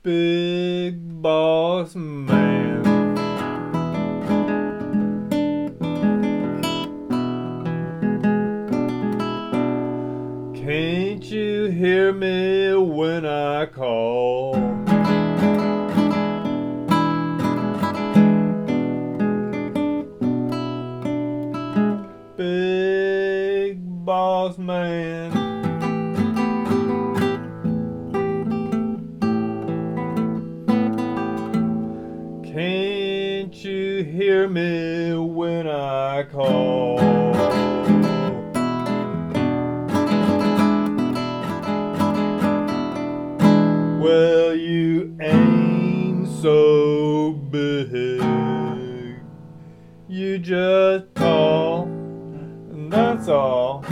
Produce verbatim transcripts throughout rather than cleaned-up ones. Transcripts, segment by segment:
Big boss man. Can't you hear me when I call? Big boss man. Can't you hear me when I call? Well, you ain't so big. You just tall, and that's all.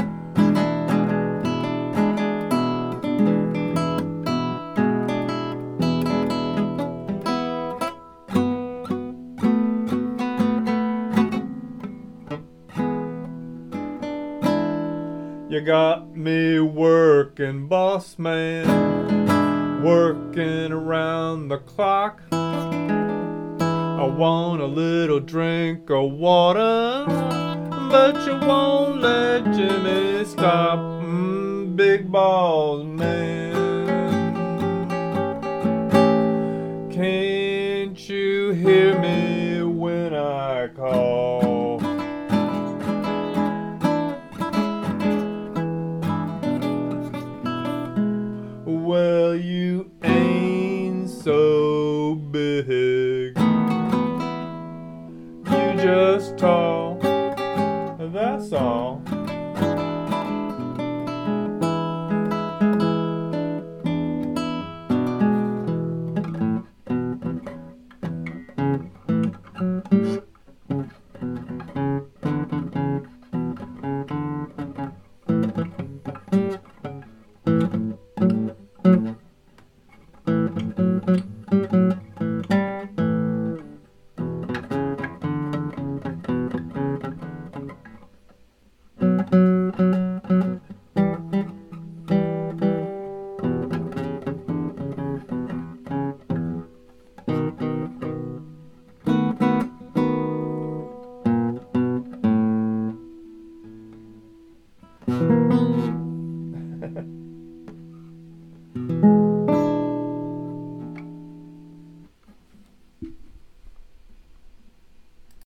You got me working, boss man, working around the clock. I want a little drink of water, but you won't let Jimmy stop. Mm, big boss man. Can't you hear me when I call? Well, you ain't so big.